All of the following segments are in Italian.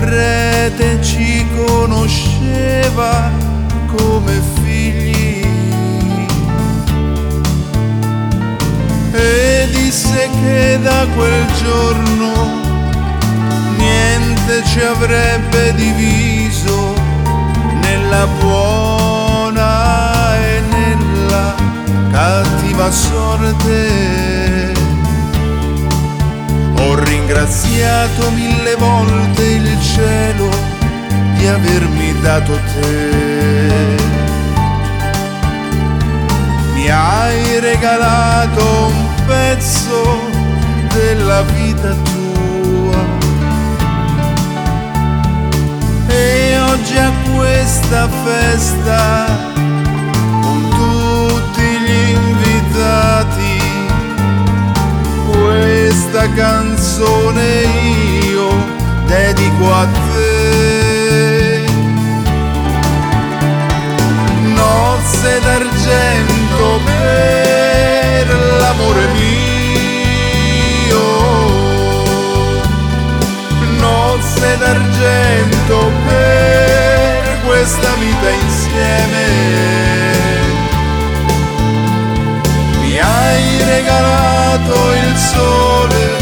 prete ci conosceva come figli e disse che da quel giorno niente ci avrebbe diviso nella buona e nella cattiva sorte. Ho ringraziato 1000 volte il cielo di avermi dato te. Mi hai regalato un pezzo della vita tua e oggi a questa festa con tutti gli invitati questa canzone io dedico a te. Nozze d'argento per l'amore mio, nozze d'argento per questa vita insieme. Mi hai regalato il sole,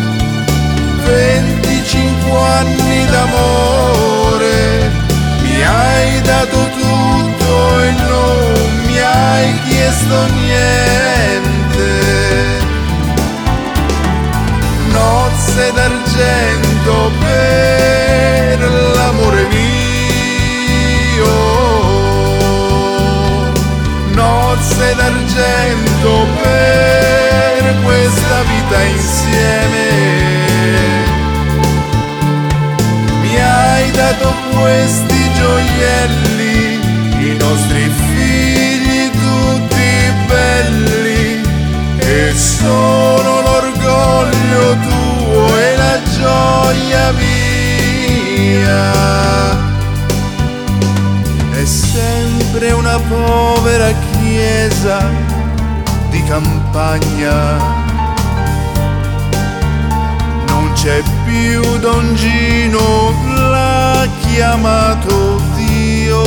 25 anni d'amore, mi hai dato tutto e non mi hai chiesto niente. Nozze d'argento per l'amore mio, nozze d'argento per questa vita insieme. Mi hai dato questi gioielli, i nostri figli tutti belli, e sono l'orgoglio tuo e la gioia mia. È sempre una povera chiesa di campagna, non c'è più Don Gino, l'ha chiamato Dio,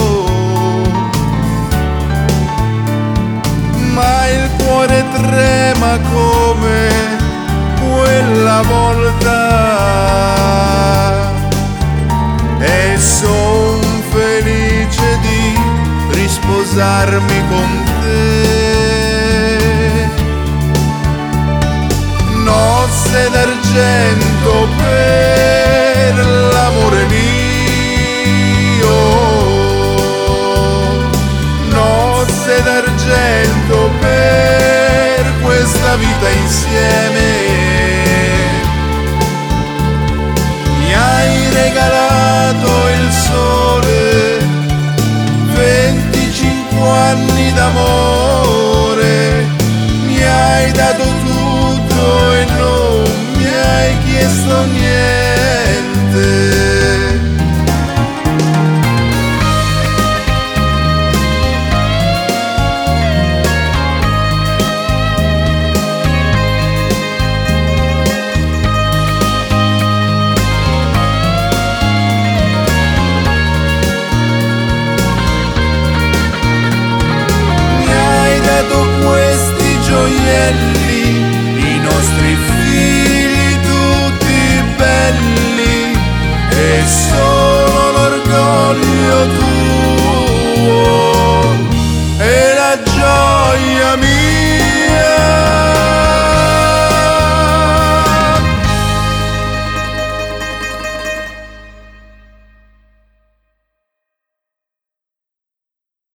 ma il cuore trema come quella volta e son felice di risposarmi con te. Nozze d'argento per l'amore mio, nozze d'argento per questa vita insieme. Mi hai regalato il sole, 25 anni d'amore, mi hai dato tutto e non mi hai chiesto niente. Questi gioielli, i nostri figli tutti belli, e sono l'orgoglio tuo e la gioia mia.